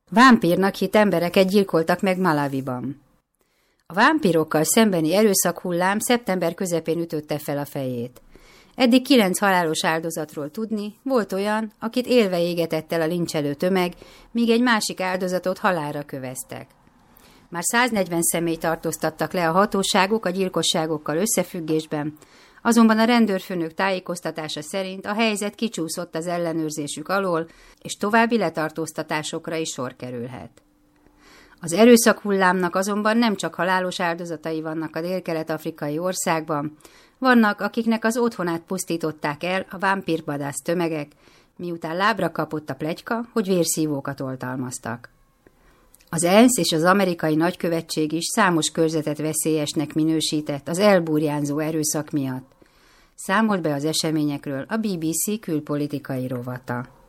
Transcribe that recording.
Vámpírnak hitt embereket gyilkoltak meg Malawiban. A vámpírokkal szembeni erőszakhullám szeptember közepén ütötte fel a fejét. Eddig 9 halálos áldozatról tudni, volt olyan, akit élve égetett el a lincselő tömeg, míg egy másik áldozatot halálra köveztek. Már 140 személy tartóztattak le a hatóságok a gyilkosságokkal összefüggésben, azonban a rendőrfőnök tájékoztatása szerint a helyzet kicsúszott az ellenőrzésük alól, és további letartóztatásokra is sor kerülhet. Az erőszakhullámnak azonban nem csak halálos áldozatai vannak a délkelet-afrikai országban, vannak, akiknek az otthonát pusztították el a vámpírvadász tömegek, miután lábra kapott a pletyka, hogy vérszívókat oltalmaztak. Az ENSZ és az amerikai nagykövetség is számos körzetet veszélyesnek minősített az elburjánzó erőszak miatt. Számolt be az eseményekről a BBC külpolitikai rovata.